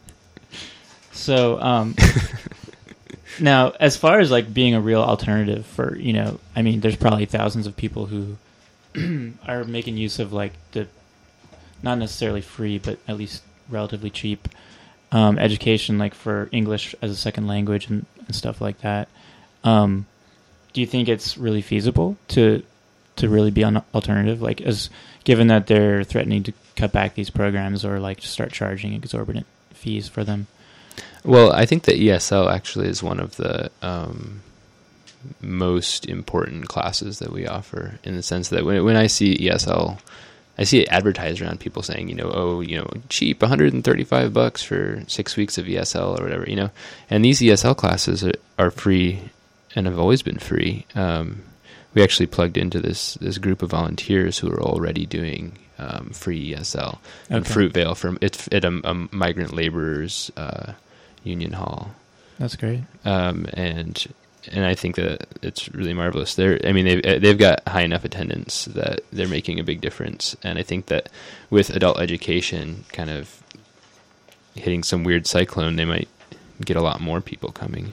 B: So, um, now, as far as like being a real alternative for, you know, I mean, there's probably thousands of people who are making use of like the not necessarily free, but at least relatively cheap um, education, like for English as a second language and, and stuff like that. Um, do you think it's really feasible to to really be an alternative? Like, as given that they're threatening to cut back these programs or like start charging exorbitant fees for them?
E: Well, I think that E S L actually is one of the um, most important classes that we offer, in the sense that when when I see E S L, I see it advertised around, people saying, you know, oh, you know, cheap, one hundred thirty-five bucks for six weeks of E S L or whatever, you know. And these E S L classes are, are free and have always been free. Um, we actually plugged into this this group of volunteers who are already doing um, free E S L in
B: Okay.
E: Fruitvale from it's at a, a migrant laborers uh, union hall.
B: That's great.
E: Um, and and I think that it's really marvelous. They're, I mean, they've they've got high enough attendance that they're making a big difference. And I think that with adult education kind of hitting some weird cyclone, they might get a lot more people coming.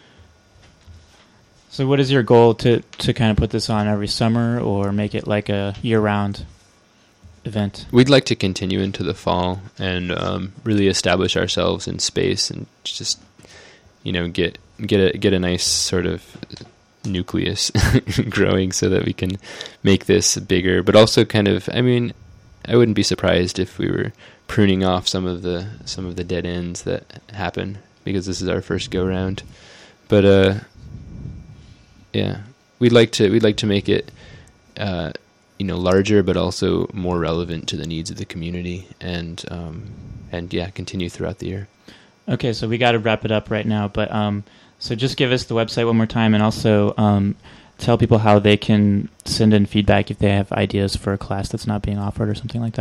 B: So, what is your goal to to kind of put this on every summer, or make it like a year-round event?
E: We'd like to continue into the fall and um, really establish ourselves in space and just, you know, get get a get a nice sort of nucleus growing so that we can make this bigger, but also kind of, I mean, I wouldn't be surprised if we were pruning off some of the some of the dead ends that happen, because this is our first go round. But uh yeah, we'd like to we'd like to make it uh you know, larger, but also more relevant to the needs of the community, and um and yeah, continue throughout the year.
B: Okay, so we got to wrap it up right now, but um, so just give us the website one more time, and also um, tell people how they can send in feedback if they have ideas for a class that's not being offered or something like that.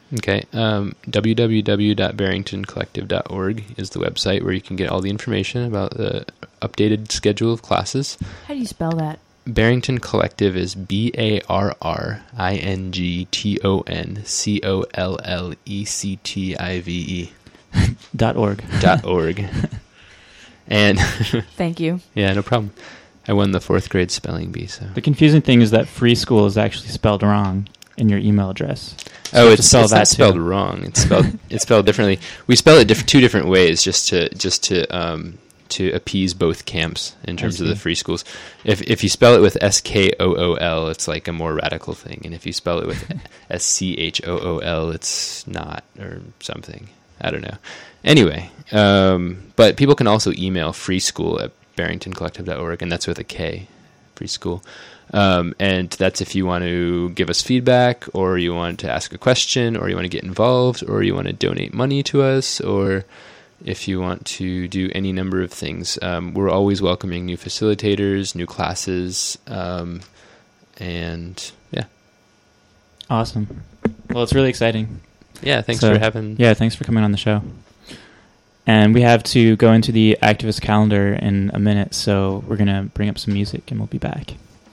E: Okay. Um, w w w dot barrington collective dot org is the website where you can get all the information about the updated schedule of classes.
A: How do you spell that?
E: Barrington Collective is B A R R I N G T O N C O L L E C T I V E.
B: Dot org.
E: Dot org. And
A: Thank you.
E: Yeah, no problem. I won the fourth grade spelling bee. So
B: the confusing thing is that free school is actually spelled wrong in your email address. So
E: oh,
B: you have
E: it's,
B: to spell
E: it's
B: that
E: not spelled
B: too.
E: wrong. It's spelled it's spelled differently. We spell it diff- two different ways, just to just to um, to appease both camps in terms of the free schools. If if you spell it with S K O O L, it's like a more radical thing, and if you spell it with S C H O O L, it's not, or something. I don't know. Anyway, um, but people can also email freeschool at barrington collective dot org, and that's with a K, preschool. Um, and that's if you want to give us feedback, or you want to ask a question, or you want to get involved, or you want to donate money to us, or if you want to do any number of things. Um, we're always welcoming new facilitators, new classes, um, and yeah.
B: Awesome. Well, it's really exciting.
E: Yeah, thanks
B: So,
E: for having...
B: Yeah, thanks for coming on the show. And we have to go into the activist calendar in a minute, so we're going to bring up some music, and we'll be back.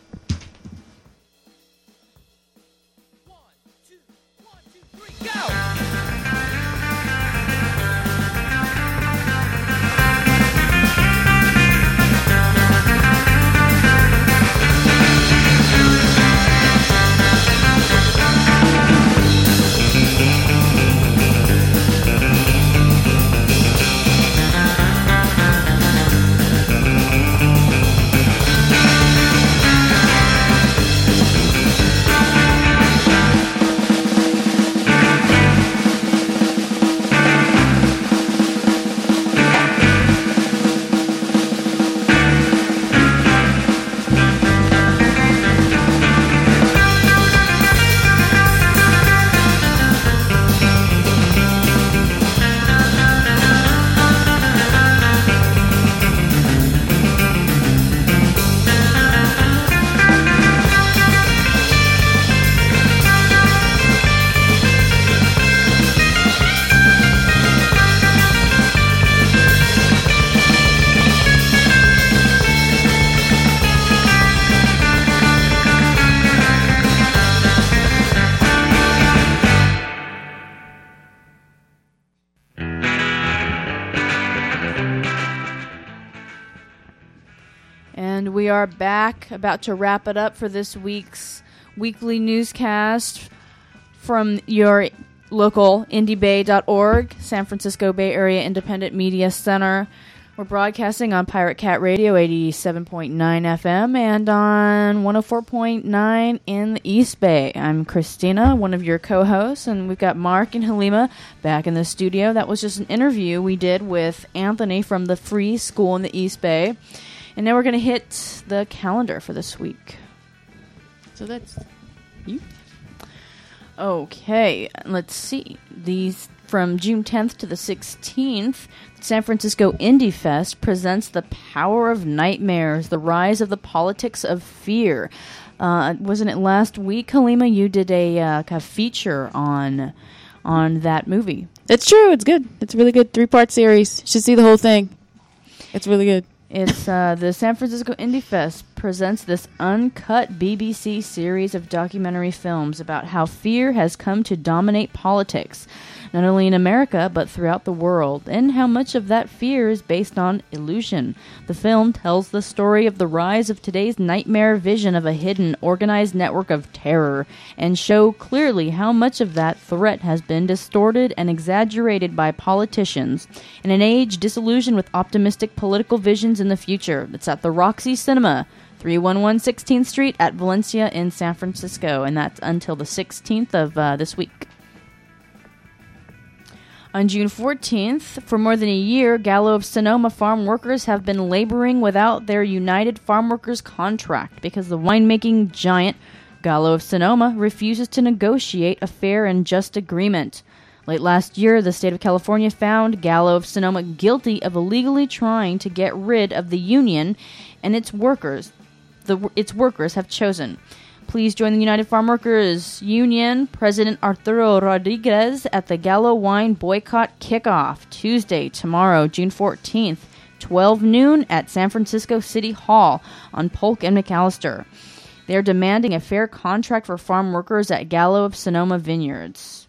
A: And we are back, about to wrap it up for this week's weekly newscast from your local indie bay dot org, San Francisco Bay Area Independent Media Center. We're broadcasting on Pirate Cat Radio, eighty-seven point nine F M, and on one oh four point nine in the East Bay. I'm Christina, one of your co-hosts, and we've got Mark and Halima back in the studio. That was just an interview we did with Anthony from the Free School in the East Bay. And now we're going to hit the calendar for this week. So that's you. Okay, let's see. These from June tenth to the sixteenth, San Francisco Indie Fest presents The Power of Nightmares, The Rise of the Politics of Fear. Uh, wasn't it last week, Halima, you did a, uh, a feature on on that movie?
C: It's true. It's good. It's a really good three-part series. You should see the whole thing. It's really good.
A: It's uh, the San Francisco Indie Fest presents this uncut B B C series of documentary films about how fear has come to dominate politics, not only in America, but throughout the world, and how much of that fear is based on illusion. The film tells the story of the rise of today's nightmare vision of a hidden, organized network of terror, and show clearly how much of that threat has been distorted and exaggerated by politicians. In an age disillusioned with optimistic political visions in the future, it's at the Roxy Cinema, three eleven sixteenth Street at Valencia in San Francisco, and that's until the sixteenth of uh, this week. On June fourteenth, for more than a year, Gallo of Sonoma farm workers have been laboring without their United Farm Workers contract because the winemaking giant, Gallo of Sonoma, refuses to negotiate a fair and just agreement. Late last year, the state of California found Gallo of Sonoma guilty of illegally trying to get rid of the union and its workers. The, its workers have chosen. please join the United Farm Workers Union President Arturo Rodriguez at the Gallo Wine Boycott Kickoff Tuesday, tomorrow, June fourteenth, twelve noon at San Francisco City Hall on Polk and McAllister. They are demanding a fair contract for farm workers at Gallo of Sonoma Vineyards.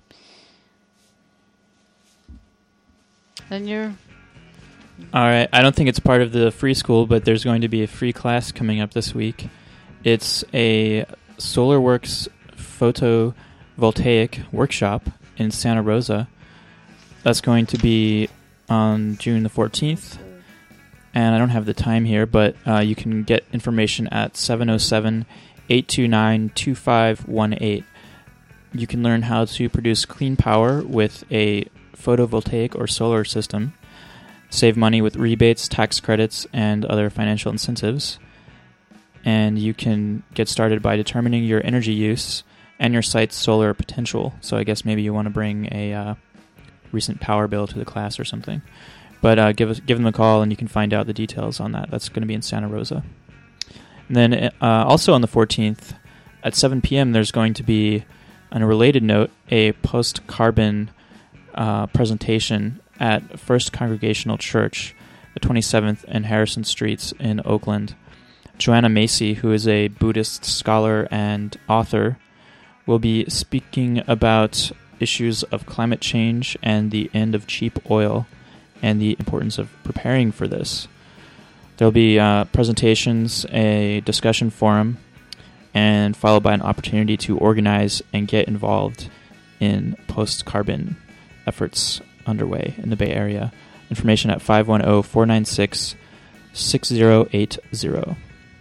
C: And you're...
B: All right. I don't think it's part of the free school, but there's going to be a free class coming up this week. It's a SolarWorks photovoltaic workshop in Santa Rosa. That's going to be on June the fourteenth. And I don't have the time here, but uh, you can get information at seven oh seven, eight two nine, two five one eight. You can learn how to produce clean power with a photovoltaic or solar system, save money with rebates, tax credits, and other financial incentives. And you can get started by determining your energy use and your site's solar potential. So I guess maybe you want to bring a uh, recent power bill to the class or something. But uh, give us, give them a call, and you can find out the details on that. That's going to be in Santa Rosa. And then uh, also on the fourteenth, at seven p.m., there's going to be, on a related note, a post-carbon uh, presentation at First Congregational Church, the twenty-seventh and Harrison Streets in Oakland. Joanna Macy, who is a Buddhist scholar and author, will be speaking about issues of climate change and the end of cheap oil, and the importance of preparing for this. There'll be uh, presentations, a discussion forum, and followed by an opportunity to organize and get involved in post-carbon efforts underway in the Bay Area. Information at five one zero, four nine six, six zero eight zero.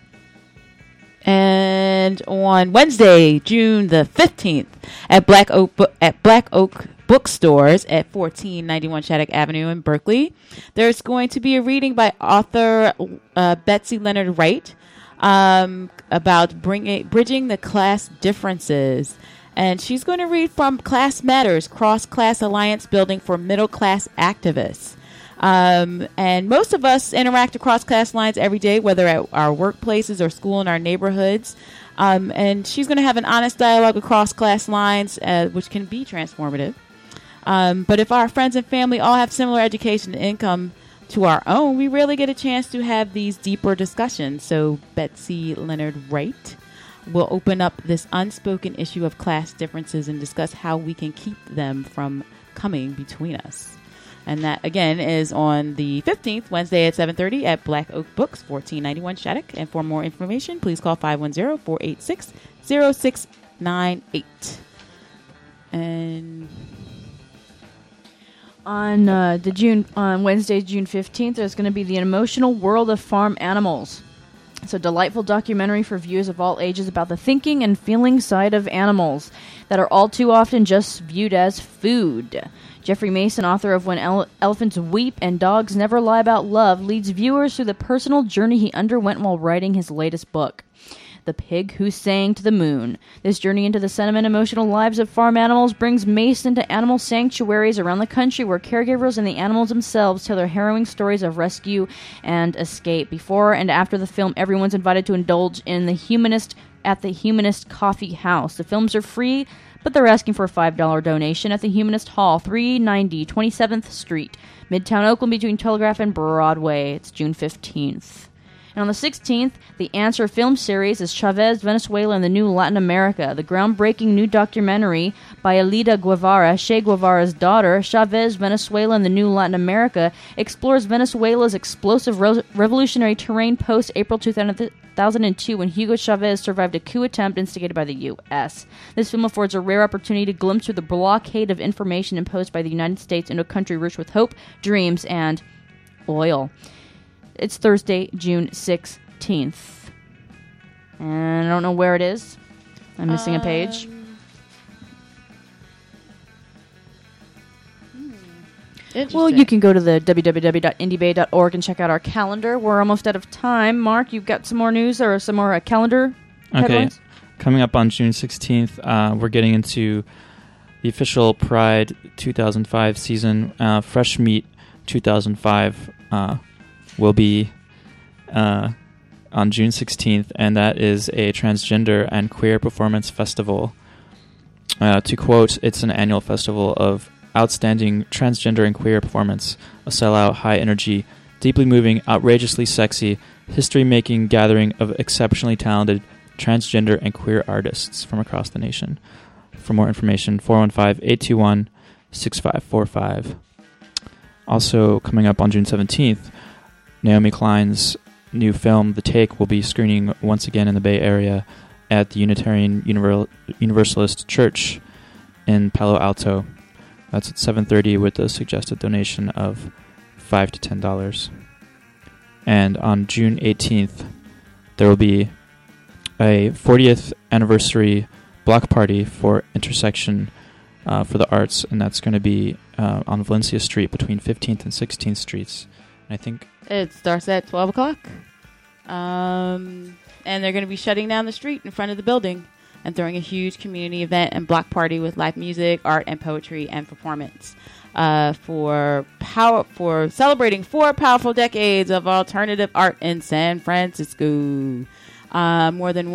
C: And on Wednesday, June the fifteenth, at Black Oak Bo- at Black Oak Bookstores at fourteen ninety-one Shattuck Avenue in Berkeley, there's going to be a reading by author uh, Betsy Leonard Wright um, about bringing bridging the class differences. And she's going to read from Class Matters, Cross-Class Alliance Building for Middle-Class Activists. Um, and most of us interact across class lines every day, whether at our workplaces or school in our neighborhoods. Um, and she's going to have an honest dialogue across class lines, uh, which can be transformative. Um, but if our friends and family all have similar education and income to our own, we rarely get a chance to have these deeper discussions. So Betsy Leonard Wright will open up this unspoken issue of class differences and discuss how we can keep them from coming between us. And that, again, is on the fifteenth, Wednesday at seven thirty at Black Oak Books, fourteen ninety-one Shattuck. And for more information, please call five one zero, four eight six, zero six nine eight. And
A: on uh, the June on Wednesday, June fifteenth, there's going to be The Emotional World of Farm Animals. It's a delightful documentary for viewers of all ages about the thinking and feeling side of animals that are all too often just viewed as food. Jeffrey Mason, author of When Ele- Elephants Weep and Dogs Never Lie About Love, leads viewers through the personal journey he underwent while writing his latest book, The Pig Who Sang to the Moon. This journey into the sentiment and emotional lives of farm animals brings Mason to animal sanctuaries around the country where caregivers and the animals themselves tell their harrowing stories of rescue and escape. Before and after the film, everyone's invited to indulge in the Humanist at the Humanist Coffee House. The films are free, but they're asking for a five dollars donation at the Humanist Hall, three ninety twenty-seventh Street, Midtown Oakland, between Telegraph and Broadway. It's June fifteenth. And on the sixteenth, the Answer film series is Chavez, Venezuela, and the New Latin America. The groundbreaking new documentary by Alida Guevara, Che Guevara's daughter, Chavez, Venezuela, and the New Latin America, explores Venezuela's explosive ro- revolutionary terrain post-April two thousand two, when Hugo Chavez survived a coup attempt instigated by the U S. This film affords a rare opportunity to glimpse through the blockade of information imposed by the United States into a country rich with hope, dreams, and oil. It's Thursday, June sixteenth. And I don't know where it is. I'm missing um, a page. Well, you can go to the w w w dot indie bay dot org and check out our calendar. We're almost out of time. Mark, you've got some more news or some more uh, calendar headlines?
B: Okay. Coming up on June sixteenth, uh, we're getting into the official Pride two thousand five season. Uh, Fresh Meat two thousand five uh, will be uh, on June sixteenth, and that is a transgender and queer performance festival. Uh, to quote, it's an annual festival of outstanding transgender and queer performance, a sellout, high-energy, deeply moving, outrageously sexy, history-making gathering of exceptionally talented transgender and queer artists from across the nation. For more information, four one five, eight two one, six five four five. Also, coming up on June seventeenth, Naomi Klein's new film, The Take, will be screening once again in the Bay Area at the Unitarian Univer- Universalist Church in Palo Alto. That's at seven thirty with a suggested donation of five to ten dollars. And on June eighteenth, there will be a fortieth anniversary block party for Intersection uh, for the Arts, and that's going to be uh, on Valencia Street between fifteenth and sixteenth Streets. And I think
C: It starts at twelve o'clock. Um, and they're going to be shutting down the street in front of the building and throwing a huge community event and block party with live music, art, and poetry and performance. Uh, for power for celebrating four powerful decades of alternative art in San Francisco. Uh, more than